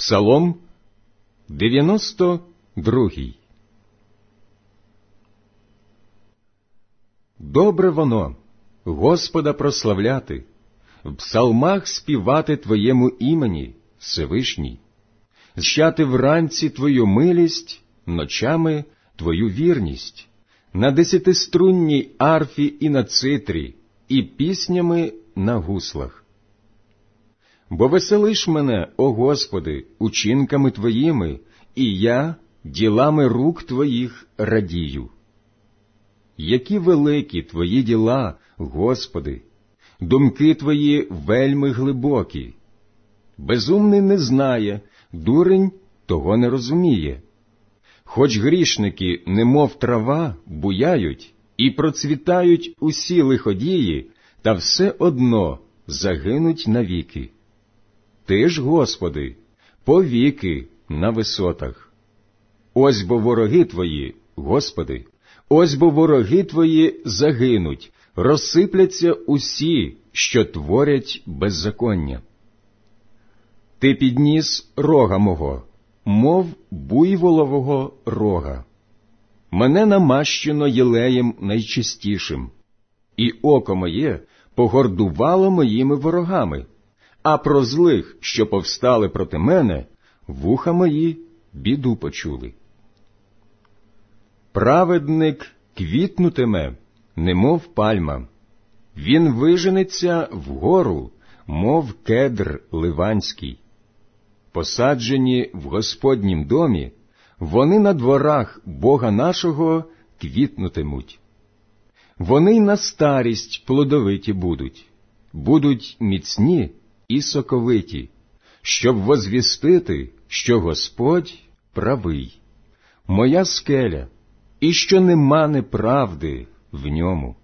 Псалом 92. Добре воно Господа прославляти, в псалмах співати Твоєму імені, Всевишній, звіщати вранці Твою милість, ночами Твою вірність, на десятиструнній арфі і на цитрі, і піснями на гуслах. Бо веселиш мене, о Господи, учинками Твоїми, і я ділами рук Твоїх радію. Які великі Твої діла, Господи, думки Твої вельми глибокі. Безумний не знає, дурень того не розуміє. Хоч грішники, немов трава, буяють і процвітають усі лиходії, та все одно загинуть навіки. Ти ж, Господи, повіки на висотах. Ось бо вороги Твої, Господи, ось бо вороги Твої загинуть, розсипляться усі, що творять беззаконня. Ти підніс рога мого, мов буйволового рога. Мене намащено єлеєм найчистішим, і око моє погордувало моїми ворогами, а про злих, що повстали проти мене, вуха мої біду почули. Праведник квітнутиме, немов пальма, він виженеться вгору, мов кедр ливанський. Посаджені в Господнім домі, вони на дворах Бога нашого квітнутимуть. Вони й на старість плодовиті будуть міцні і соковиті, щоб возвістити, що Господь правий, моя скеля, і що нема неправди в ньому.